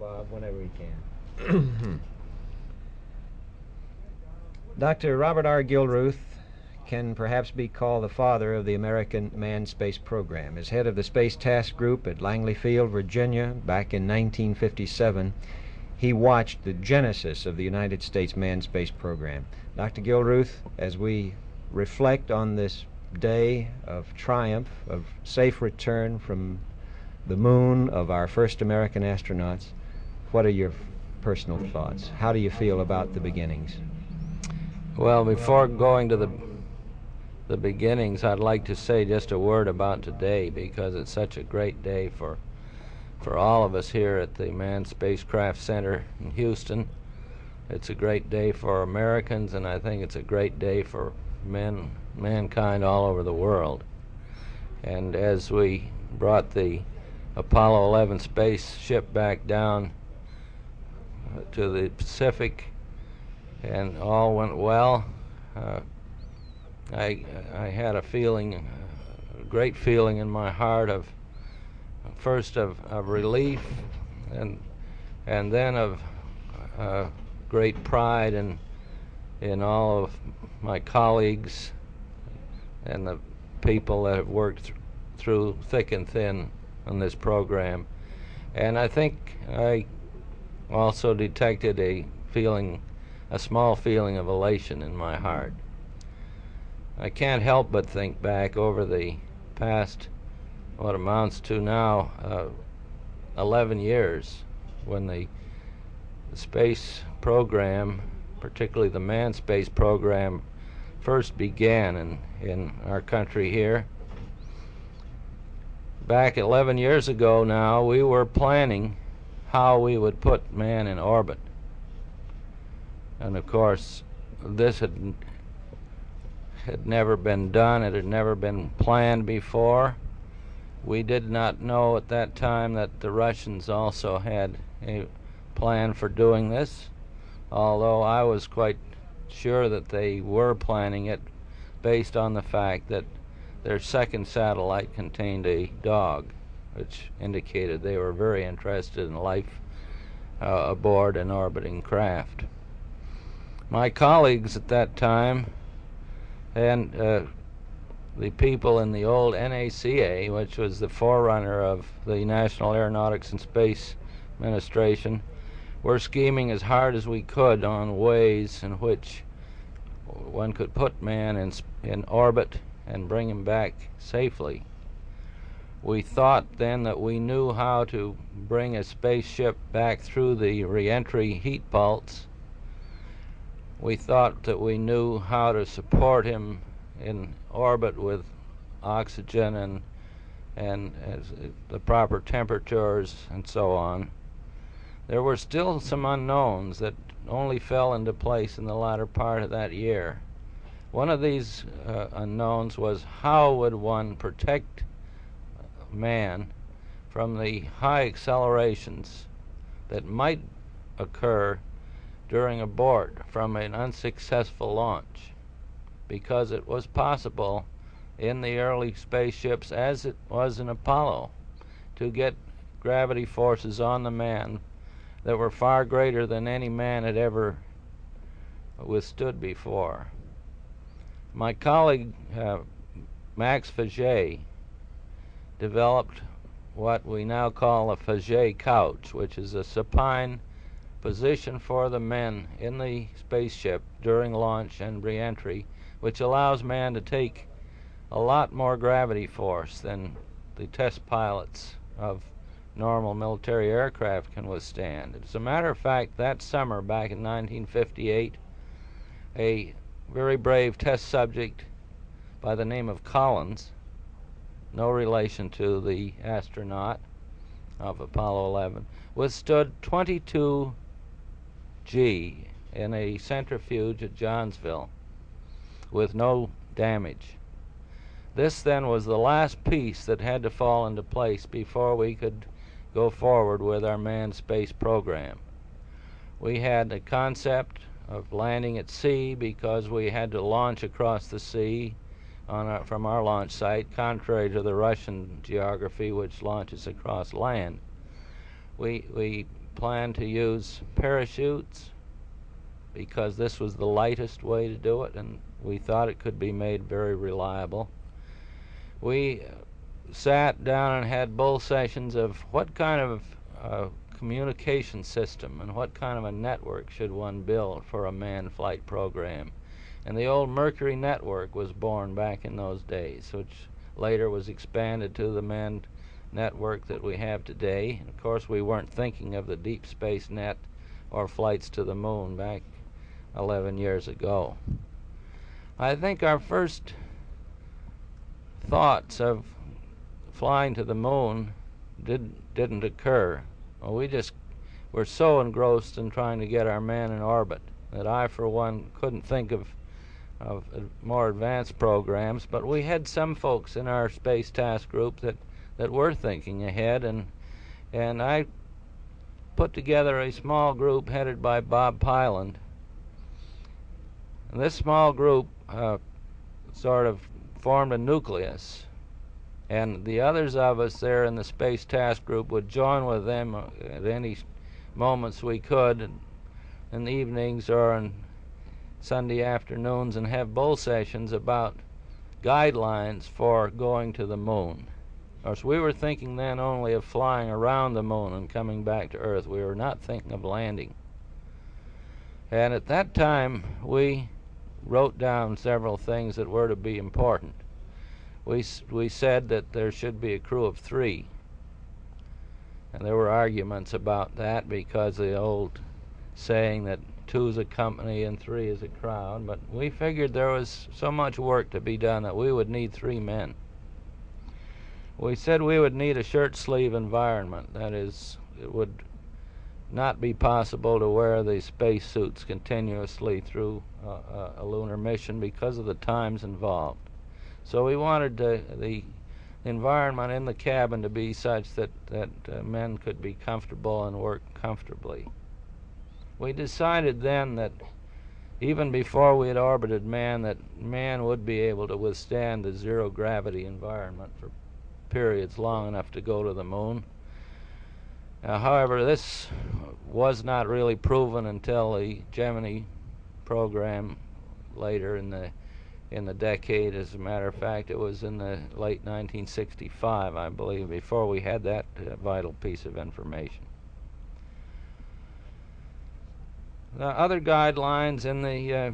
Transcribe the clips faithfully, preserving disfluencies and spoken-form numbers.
Bob, whenever we can. Doctor Robert R. Gilruth can perhaps be called the father of the American manned space program. As head of the Space Task Group at Langley Field, Virginia, back in nineteen fifty-seven, he watched the genesis of the United States manned space program. Doctor Gilruth, as we reflect on this day of triumph, of safe return from the moon of our first American astronauts, what are your personal thoughts? How do you feel about the beginnings? Well, before going to the the beginnings, I'd like to say just a word about today, because it's such a great day for for all of us here at the Manned Spacecraft Center in Houston. It's a great day for Americans, and I think it's a great day for men, mankind all over the world. And as we brought the Apollo eleven spaceship back down to the Pacific, and all went well, uh, I I had a feeling, a great feeling in my heart of, first of, of relief, and and then of uh, great pride in in all of my colleagues and the people that have worked th through thick and thin on this program. And I think I also detected a feeling, a small feeling of elation in my heart. I can't help but think back over the past, what amounts to now uh, eleven years, when the, the space program, particularly the manned space program, first began in, in our country here. Back eleven years ago now, we were planning how we would put man in orbit. And of course, this had had never been done. It had never been planned before. We did not know at that time that the Russians also had a plan for doing this, although I was quite sure that they were planning it based on the fact that their second satellite contained a dog, which indicated they were very interested in life uh, aboard an orbiting craft. My colleagues at that time, and uh, the people in the old N A C A, which was the forerunner of the National Aeronautics and Space Administration, were scheming as hard as we could on ways in which one could put man in, in orbit and bring him back safely. We thought then that we knew how to bring a spaceship back through the re-entry heat belts. We thought that we knew how to support him in orbit with oxygen and and as the proper temperatures and so on. There were still some unknowns that only fell into place in the latter part of that year. One of these uh, unknowns was, how would one protect man from the high accelerations that might occur during abort from an unsuccessful launch, because it was possible in the early spaceships, as it was in Apollo, to get gravity forces on the man that were far greater than any man had ever withstood before. My colleague uh, Max Faget developed what we now call a Faget couch, which is a supine position for the men in the spaceship during launch and re-entry, which allows man to take a lot more gravity force than the test pilots of normal military aircraft can withstand. As a matter of fact, that summer back in nineteen fifty-eight, a very brave test subject by the name of Collins, no relation to the astronaut of Apollo eleven, withstood twenty-two G in a centrifuge at Johnsville with no damage. This then was the last piece that had to fall into place before we could go forward with our manned space program. We had a concept of landing at sea because we had to launch across the sea on our, from our launch site, contrary to the Russian geography, which launches across land. We, we planned to use parachutes because this was the lightest way to do it, and we thought it could be made very reliable. We sat down and had bull sessions of what kind of uh, communication system and what kind of a network should one build for a manned flight program. And the old Mercury network was born back in those days, which later was expanded to the manned network that we have today. And of course, we weren't thinking of the deep space net or flights to the moon back eleven years ago. I think our first thoughts of flying to the moon did, didn't occur. Well, we just were so engrossed in trying to get our man in orbit that I, for one, couldn't think of, of more advanced programs. But we had some folks in our space task group that, that were thinking ahead, and, and I put together a small group headed by Bob Pyland. And this small group uh, sort of formed a nucleus, and the others of us there in the space task group would join with them at any moments we could, in, in the evenings or on Sunday afternoons, and have bull sessions about guidelines for going to the moon. Of course, we were thinking then only of flying around the moon and coming back to Earth. We were not thinking of landing. And at that time, we wrote down several things that were to be important. We, we said that there should be a crew of three. And there were arguments about that because the old saying that two is a company and three is a crowd. But we figured there was so much work to be done that we would need three men. We said we would need a shirt sleeve environment. That is, it would not be possible to wear the space suits continuously through uh, a lunar mission because of the times involved. So we wanted uh, the environment in the cabin to be such that, that uh, men could be comfortable and work comfortably. We decided then that even before we had orbited man, that man would be able to withstand the zero gravity environment for periods long enough to go to the moon. Uh, however, this was not really proven until the Gemini program later in the in the decade. As a matter of fact, it was in the late nineteen sixty-five, I believe, before we had that uh, vital piece of information. The other guidelines in the uh,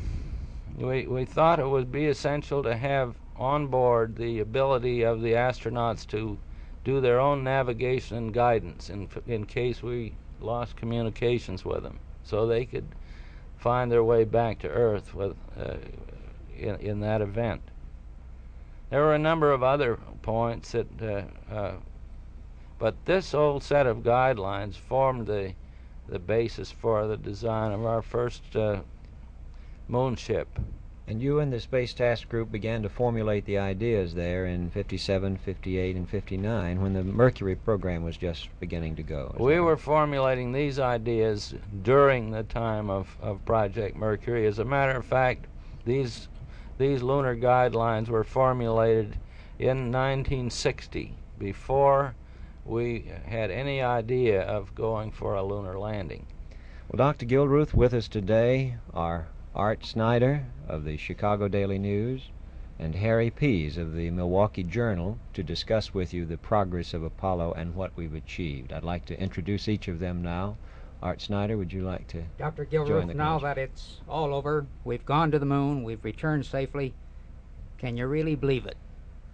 we we thought it would be essential to have on board the ability of the astronauts to do their own navigation and guidance in in case we lost communications with them, so they could find their way back to Earth with uh, in, in that event. There were a number of other points that, uh, uh, but this old set of guidelines formed the the basis for the design of our first uh, moon ship. And you and the Space Task Group began to formulate the ideas there in fifty-seven, fifty-eight, and fifty-nine when the Mercury program was just beginning to go. We were formulating these ideas during the time of, of Project Mercury. As a matter of fact, these, these lunar guidelines were formulated in nineteen sixty, before we had any idea of going for a lunar landing. Well, Doctor Gilruth, with us today are Art Snyder of the Chicago Daily News and Harry Pease of the Milwaukee Journal to discuss with you the progress of Apollo and what we've achieved. I'd like to introduce each of them now. Art Snyder, would you like to Doctor join Gilruth, the now conversation? that it's all over, we've gone to the moon, we've returned safely, can you really believe it?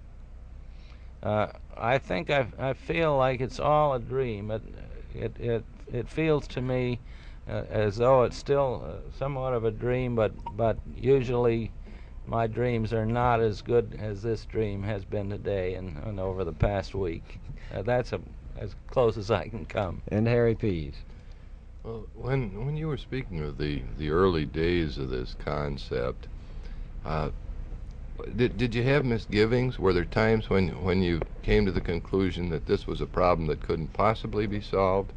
Uh, I think I, I feel like it's all a dream. It, it, it, it feels to me uh, as though it's still uh, somewhat of a dream, but, but usually my dreams are not as good as this dream has been today and, and over the past week. Uh, that's a, as close as I can come. And Harry Pease. Well, when when you were speaking of the, the early days of this concept, uh, did did you have misgivings? Were there times when when you came to the conclusion that this was a problem that couldn't possibly be solved?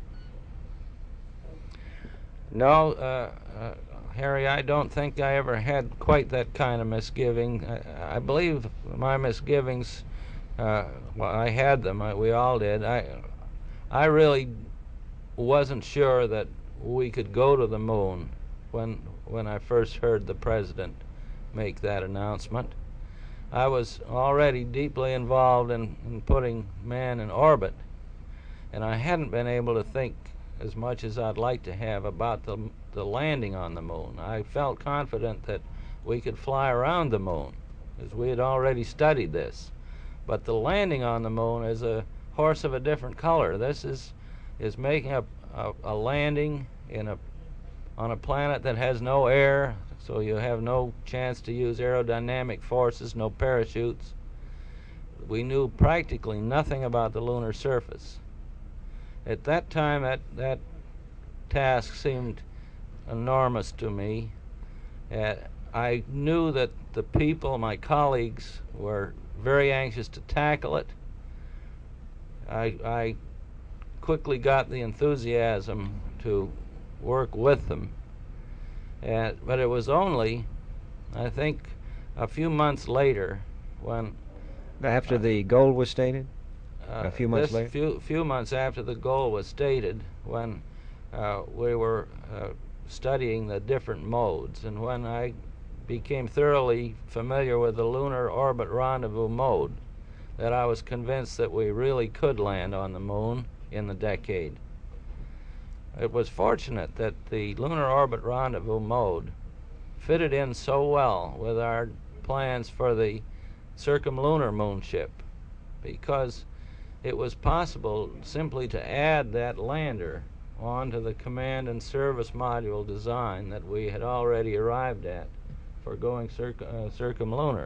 No, uh, uh, Harry, I don't think I ever had quite that kind of misgiving. I, I believe my misgivings, uh, well, I had them. I, we all did. I, I really wasn't sure that we could go to the moon when when I first heard the president make that announcement. I was already deeply involved in, in putting man in orbit, and I hadn't been able to think as much as I'd like to have about the, the landing on the moon. I felt confident that we could fly around the moon, as we had already studied this. But the landing on the moon is a horse of a different color. This is is making a, a, a landing in a on a planet that has no air, so you have no chance to use aerodynamic forces, no parachutes. We knew practically nothing about the lunar surface. At that time, that, that task seemed enormous to me. Uh, I knew that the people, my colleagues, were very anxious to tackle it. I, I quickly got the enthusiasm to work with them. Uh, but it was only, I think, a few months later when... After uh, the goal was stated? Uh, a few months this later? Few, few months after the goal was stated, when uh, we were uh, studying the different modes, and when I became thoroughly familiar with the lunar orbit rendezvous mode, that I was convinced that we really could land on the moon in the decade. It was fortunate that the lunar orbit rendezvous mode fitted in so well with our plans for the circumlunar moonship, because it was possible simply to add that lander onto the command and service module design that we had already arrived at for going circ uh, circumlunar.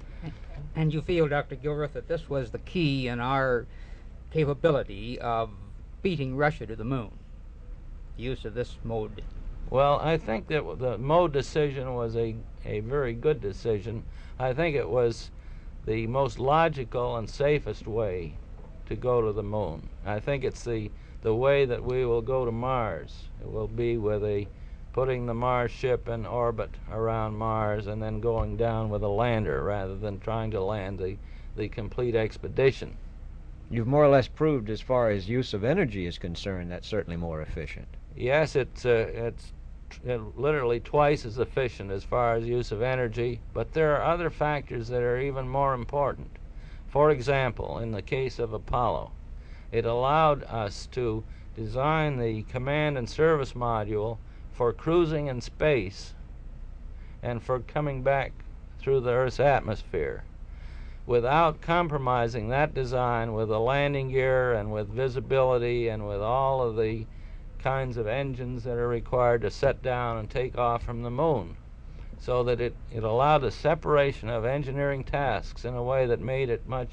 And you feel, Doctor Gilruth, that this was the key in our capability of beating Russia to the moon, the use of this mode? Well, I think that the mode decision was a, a very good decision. I think it was the most logical and safest way to go to the moon. I think it's the, the way that we will go to Mars. It will be with a putting the Mars ship in orbit around Mars and then going down with a lander rather than trying to land the, the complete expedition. You've more or less proved, as far as use of energy is concerned, that's certainly more efficient. Yes, it's, uh, it's t literally twice as efficient as far as use of energy, but there are other factors that are even more important. For example, in the case of Apollo, it allowed us to design the command and service module for cruising in space and for coming back through the Earth's atmosphere without compromising that design with the landing gear and with visibility and with all of the kinds of engines that are required to set down and take off from the moon, so that it, it allowed a separation of engineering tasks in a way that made it much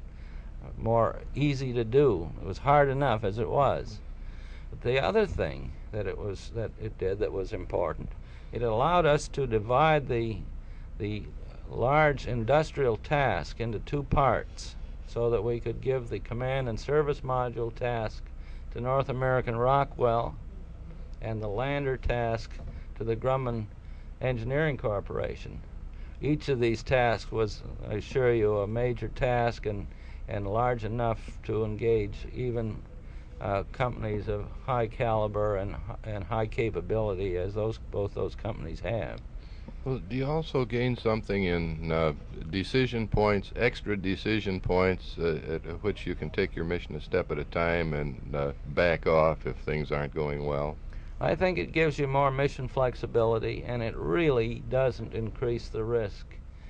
more easy to do. It was hard enough as it was. But the other thing that it was that it did that was important, it allowed us to divide the the large industrial task into two parts, so that we could give the command and service module task to North American Rockwell and the lander task to the Grumman Engineering Corporation. Each of these tasks was, I assure you, a major task and and large enough to engage even uh, companies of high caliber and and high capability as those both those companies have. Well, do you also gain something in uh, decision points, extra decision points, uh, at which you can take your mission a step at a time and uh, back off if things aren't going well? I think it gives you more mission flexibility, and it really doesn't increase the risk.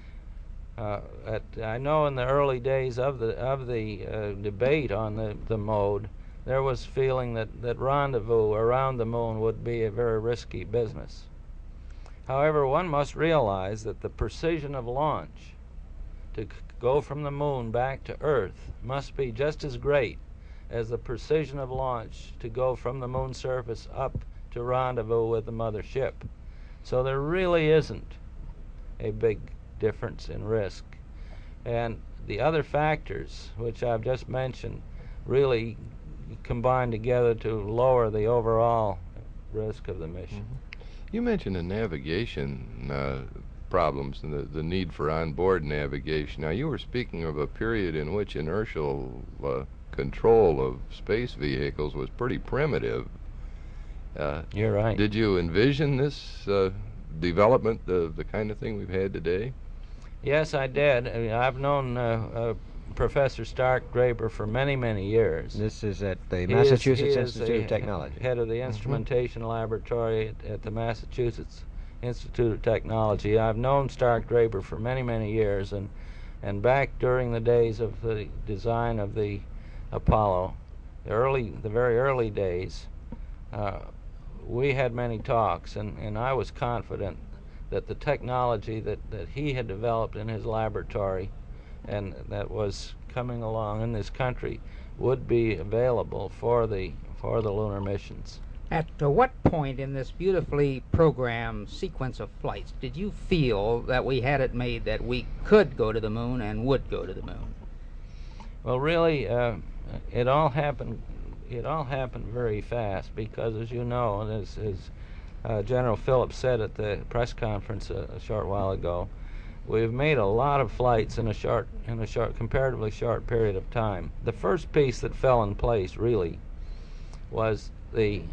Uh, at, I know in the early days of the of the uh, debate on the, the mode, there was feeling that, that rendezvous around the moon would be a very risky business. However, one must realize that the precision of launch to c go from the moon back to Earth must be just as great as the precision of launch to go from the moon surface up to rendezvous with the mother ship. So there really isn't a big difference in risk. And the other factors, which I've just mentioned, really combine together to lower the overall risk of the mission. Mm-hmm. You mentioned the navigation uh, problems and the, the need for onboard navigation. Now, you were speaking of a period in which inertial uh, control of space vehicles was pretty primitive. Uh, You're right. Did you envision this uh, development, the the kind of thing we've had today? Yes, I did. I mean, I've known uh, uh, Professor Stark Draper for many, many years. This is at the He Massachusetts is, he is Institute the of Technology. head of the instrumentation laboratory at, at the Massachusetts Institute of Technology. I've known Stark Draper for many, many years, and and back during the days of the design of the Apollo, the early, the very early days, uh, we had many talks, and, and I was confident that the technology that, that he had developed in his laboratory and that was coming along in this country would be available for the for the lunar missions. At uh, what point in this beautifully programmed sequence of flights did you feel that we had it made that we could go to the moon and would go to the moon? Well, really, uh, it all happened. It all happened very fast because, as you know, and as, as uh, General Phillips said at the press conference a, a short while ago, we've made a lot of flights in a short, in a short, comparatively short period of time. The first piece that fell in place really was the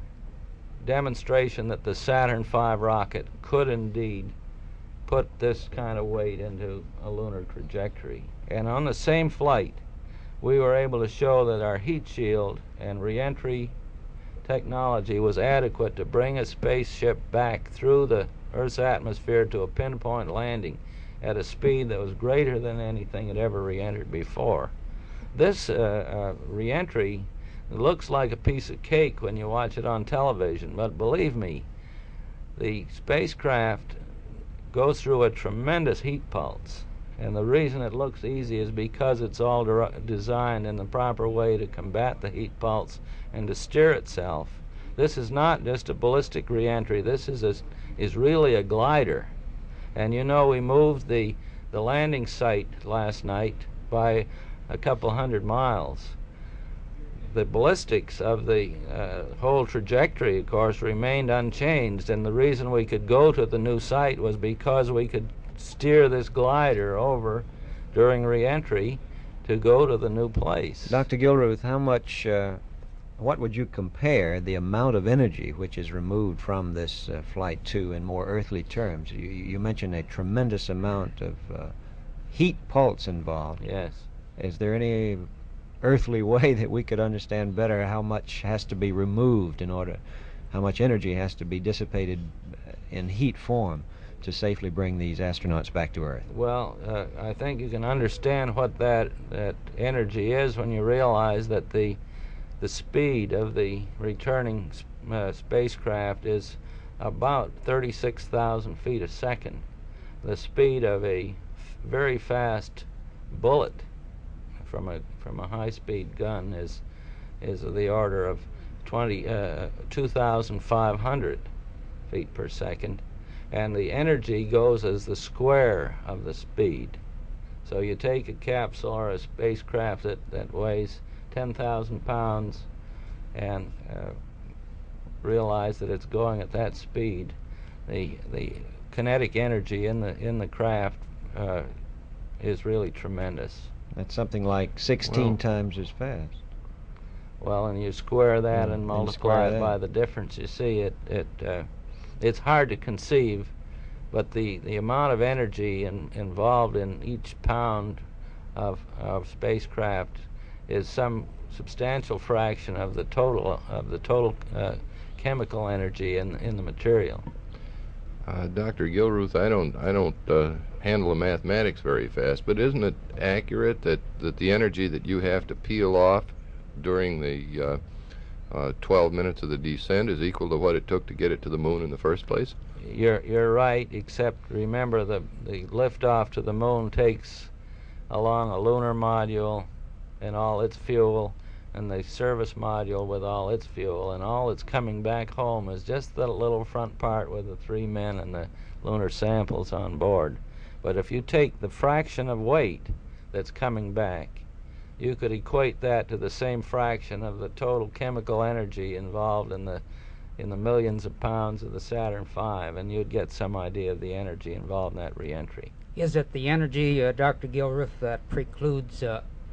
demonstration that the Saturn five rocket could indeed put this kind of weight into a lunar trajectory. And on the same flight, we were able to show that our heat shield and reentry technology was adequate to bring a spaceship back through the Earth's atmosphere to a pinpoint landing at a speed that was greater than anything had ever re-entered before. This uh, uh, re-entry looks like a piece of cake when you watch it on television, but believe me, the spacecraft goes through a tremendous heat pulse, and the reason it looks easy is because it's all de designed in the proper way to combat the heat pulse and to steer itself. This is not just a ballistic re-entry. This is a, is really a glider. And you know, we moved the the landing site last night by a couple hundred miles. The ballistics of the uh, whole trajectory, of course, remained unchanged, and the reason we could go to the new site was because we could steer this glider over during re-entry to go to the new place. Doctor Gilruth, how much, uh, what would you compare the amount of energy which is removed from this uh, flight to in more earthly terms? You, you mentioned a tremendous amount of uh, heat pulse involved. Yes. Is there any earthly way that we could understand better how much has to be removed in order, how much energy has to be dissipated in heat form to safely bring these astronauts back to Earth? Well, uh, I think you can understand what that that energy is when you realize that the the speed of the returning uh, spacecraft is about thirty-six thousand feet a second. The speed of a very fast bullet from a from a high-speed gun is is of the order of twenty uh, two thousand five hundred feet per second, and the energy goes as the square of the speed. So you take a capsule or a spacecraft that, that weighs ten thousand pounds and uh, realize that it's going at that speed. The the kinetic energy in the in the craft uh, is really tremendous. That's something like sixteen Well, times as fast. Well, and you square that Mm, and and multiply square it that. by the difference. You see, it it uh, it's hard to conceive, but the the amount of energy in, involved in each pound of of spacecraft is some substantial fraction of the total of the total uh, chemical energy in in the material. Uh, Doctor Gilruth, I don't, I don't uh, handle the mathematics very fast, but isn't it accurate that, that the energy that you have to peel off during the uh, uh, twelve minutes of the descent is equal to what it took to get it to the moon in the first place? You're you're right, except remember the the liftoff to the moon takes along a lunar module and all its fuel, and the service module with all its fuel, and all that's coming back home is just the little front part with the three men and the lunar samples on board. But if you take the fraction of weight that's coming back, you could equate that to the same fraction of the total chemical energy involved in the in the millions of pounds of the Saturn five, and you'd get some idea of the energy involved in that reentry. Is it the energy, uh, Doctor Gilruth, that precludes uh,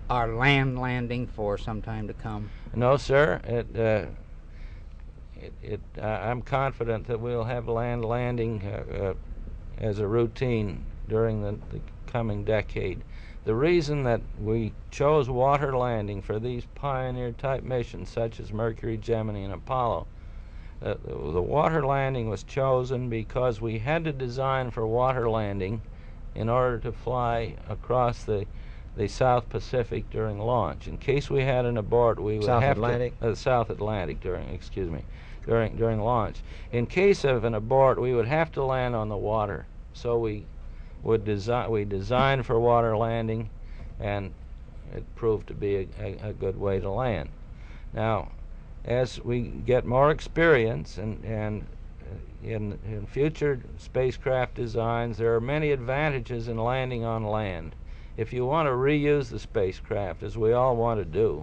our land landing for some time to come? No, sir. It, uh, it, it, uh, I'm confident that we'll have land landing uh, uh, as a routine during the, the coming decade. The reason that we chose water landing for these pioneer-type missions, such as Mercury, Gemini, and Apollo, uh, the, the water landing was chosen because we had to design for water landing in order to fly across the the South Pacific during launch. In case we had an abort, we would South have Atlantic? to uh, South Atlantic during excuse me during during launch. In case of an abort, we would have to land on the water. So we would design we designed for water landing, and it proved to be a, a, a good way to land. Now, as we get more experience and and in, in future spacecraft designs, there are many advantages in landing on land. If you want to reuse the spacecraft, as we all want to do,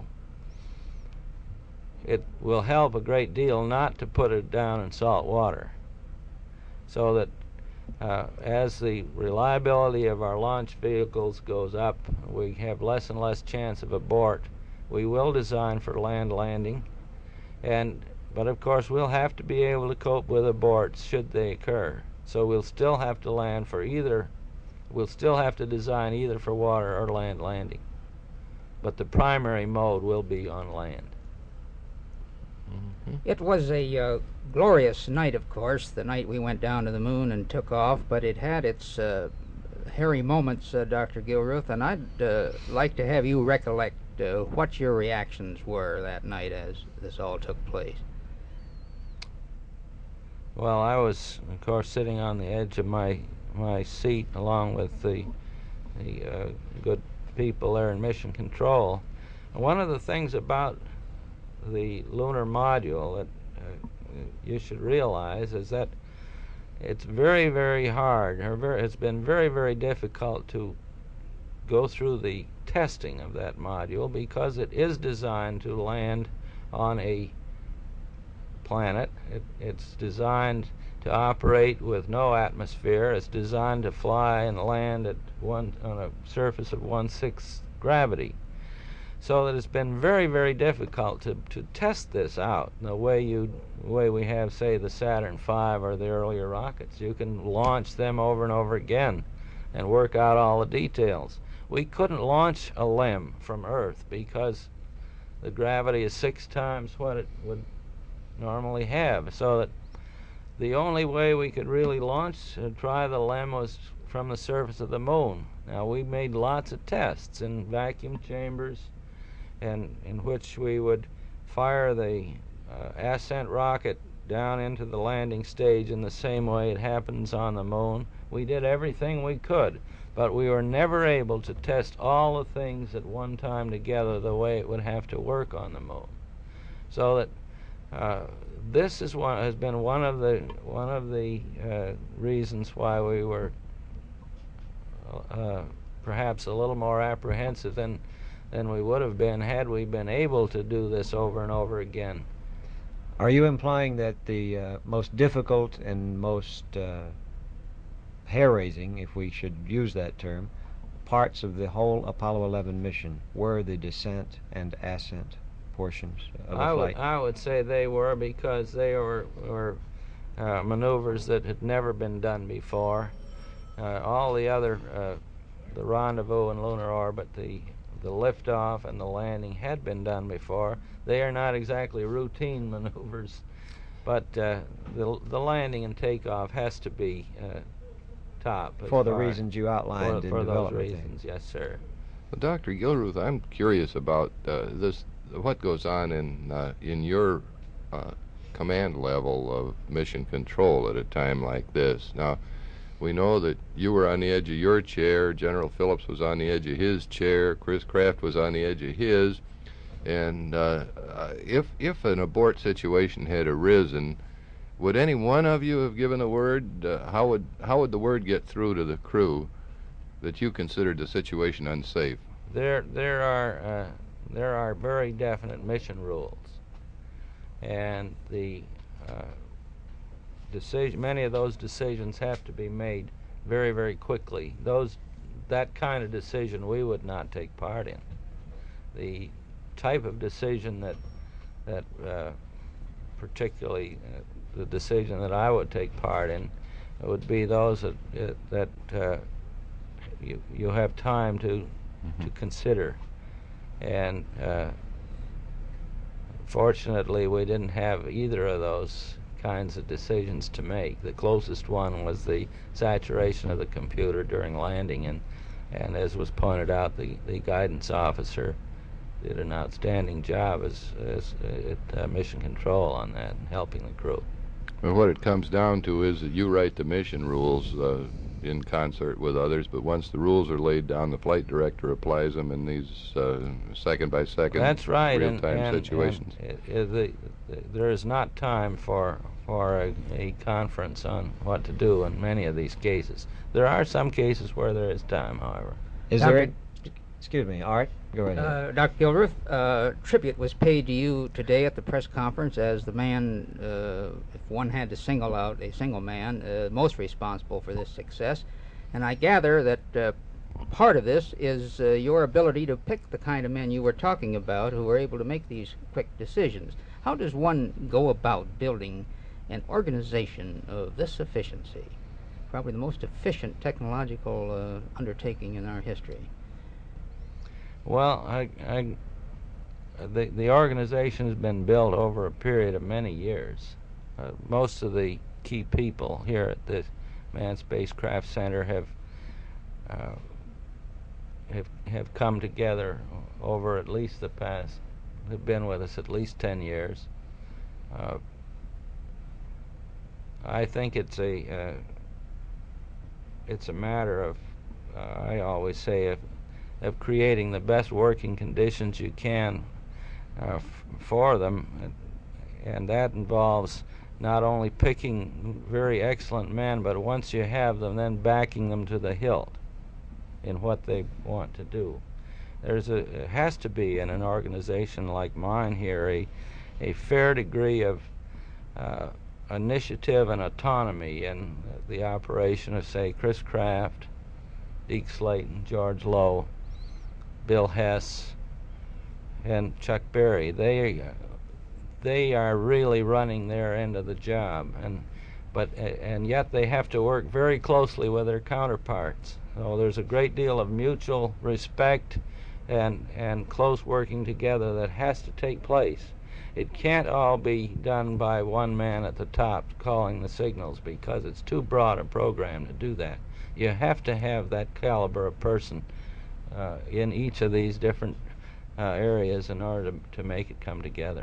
it will help a great deal not to put it down in salt water, so that uh, as the reliability of our launch vehicles goes up, we have less and less chance of abort. We will design for land landing, and but of course we'll have to be able to cope with aborts should they occur. So we'll still have to land for either We'll still have to design either for water or land landing. But the primary mode will be on land. Mm-hmm. It was a uh, glorious night, of course, the night we went down to the moon and took off, but it had its uh, hairy moments, uh, Doctor Gilruth, and I'd uh, like to have you recollect uh, what your reactions were that night as this all took place. Well, I was, of course, sitting on the edge of my my seat along with the the uh, good people there in Mission Control. And one of the things about the lunar module that uh, you should realize is that it's very, very hard, or very, it's been very, very difficult to go through the testing of that module because it is designed to land on a planet. It, it's designed to operate with no atmosphere. It's designed to fly and land at one on a surface of one-sixth gravity. So that it's been very, very difficult to, to test this out the way you the way we have, say, the Saturn five or the earlier rockets. You can launch them over and over again and work out all the details. We couldn't launch a L E M from Earth because the gravity is six times what it would normally have. So that the only way we could really launch and try the L E M was from the surface of the moon. Now, we made lots of tests in vacuum chambers, and in which we would fire the uh, ascent rocket down into the landing stage in the same way it happens on the moon. We did everything we could, but we were never able to test all the things at one time together the way it would have to work on the moon. So that uh, this is one has been one of the one of the uh, reasons why we were uh, perhaps a little more apprehensive than than we would have been had we been able to do this over and over again. Are you implying that the uh, most difficult and most uh, hair-raising, if we should use that term, parts of the whole Apollo eleven mission were the descent and ascent portions of the I flight? would, I would say they were, because they were, were uh, maneuvers that had never been done before. Uh, all the other, uh, the rendezvous and lunar orbit, the the liftoff and the landing had been done before. They are not exactly routine maneuvers, but uh, the the landing and takeoff has to be uh, top. For the far, reasons you outlined for, in for those development. reasons, yes, sir. Well, Doctor Gilruth, I'm curious about uh, this. What goes on in uh, in your uh, command level of mission control at a time like this? Now, we know that you were on the edge of your chair, General Phillips was on the edge of his chair, Chris Kraft was on the edge of his, and uh, uh, if if an abort situation had arisen, would any one of you have given a word? Uh, how would how would the word get through to the crew that you considered the situation unsafe? There there are uh, there are very definite mission rules, and the uh, decision many of those decisions have to be made very, very quickly. Those that kind of decision we would not take part in. the type of decision that that uh, particularly uh, the decision that I would take part in would be those that uh, that uh, you you have time to mm-hmm. to consider, and uh, fortunately we didn't have either of those kinds of decisions to make. The closest one was the saturation of the computer during landing, and and as was pointed out, the the guidance officer did an outstanding job as, as at uh, mission control on that and helping the crew. Well, what it comes down to is that you write the mission rules uh, in concert with others, but once the rules are laid down, the flight director applies them in these uh, second by second That's right, real-time and, and, situations. And it, it, the, the, there is not time for for a, a conference on what to do in many of these cases. There are some cases where there is time, however. Is Doctor there? A, excuse me, Art. Go ahead. Uh, Doctor Gilruth, uh, tribute was paid to you today at the press conference as the man, uh, if one had to single out a single man, uh, most responsible for this success. And I gather that uh, part of this is uh, your ability to pick the kind of men you were talking about who were able to make these quick decisions. How does one go about building an organization of this efficiency? Probably the most efficient technological uh, undertaking in our history. Well, I, I, the, the organization has been built over a period of many years. Uh, most of the key people here at the Manned Spacecraft Center have, uh, have, have come together over at least the past, have been with us at least ten years. Uh, I think it's a, uh, it's a matter of, uh, I always say, if of creating the best working conditions you can uh, f for them, and that involves not only picking very excellent men, but once you have them, then backing them to the hilt in what they want to do. There's a it has to be in an organization like mine here a a fair degree of uh, initiative and autonomy in the operation of, say, Chris Kraft, Deke Slayton, George Lowe, Bill Hess, and Chuck Berry. They they are really running their end of the job, and but and yet they have to work very closely with their counterparts. So there's a great deal of mutual respect and and close working together that has to take place. It can't all be done by one man at the top calling the signals, because it's too broad a program to do that. You have to have that caliber of person Uh, in each of these different uh, areas in order to, to make it come together.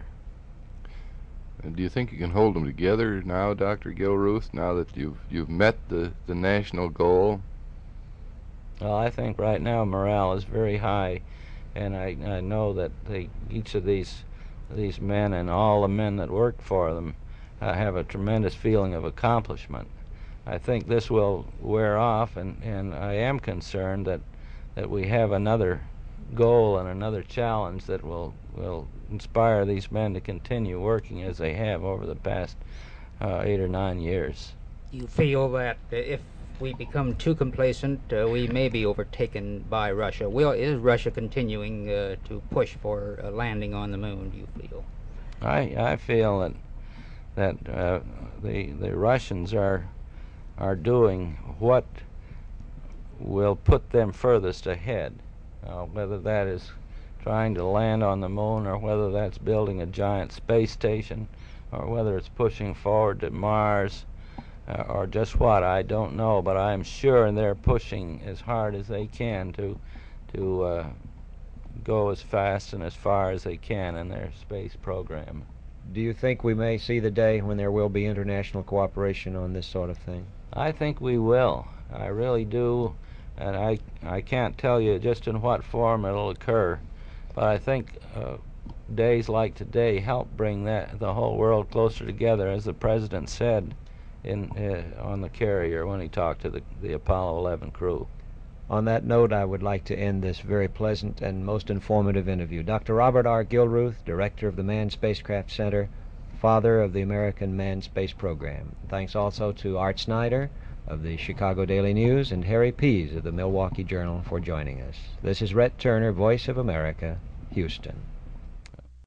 And do you think you can hold them together now, Doctor Gilruth, now that you've you've met the, the national goal? Well, I think right now morale is very high, and I, I know that they, each of these these men and all the men that work for them uh, have a tremendous feeling of accomplishment. I think this will wear off, and, and I am concerned that that we have another goal and another challenge that will will inspire these men to continue working as they have over the past uh, eight or nine years. You feel that uh, if we become too complacent, uh, we may be overtaken by Russia. Will is Russia continuing uh, to push for a landing on the moon, do you feel? I I feel that that uh, the the Russians are are doing what will put them furthest ahead, uh, whether that is trying to land on the moon, or whether that's building a giant space station, or whether it's pushing forward to Mars, uh, or just what, I don't know, but I'm sure they're pushing as hard as they can to to uh, go as fast and as far as they can in their space program. Do you think we may see the day when there will be international cooperation on this sort of thing? I think we will. I really do. And I, I can't tell you just in what form it'll occur, but I think uh, days like today help bring that the whole world closer together, as the president said in uh, on the carrier when he talked to the, the Apollo eleven crew. On that note, I would like to end this very pleasant and most informative interview. Doctor Robert R. Gilruth, Director of the Manned Spacecraft Center, father of the American Manned Space Program. Thanks also to Art Snyder of the Chicago Daily News and Harry Pease of the Milwaukee Journal for joining us. This is Rhett Turner, Voice of America, Houston.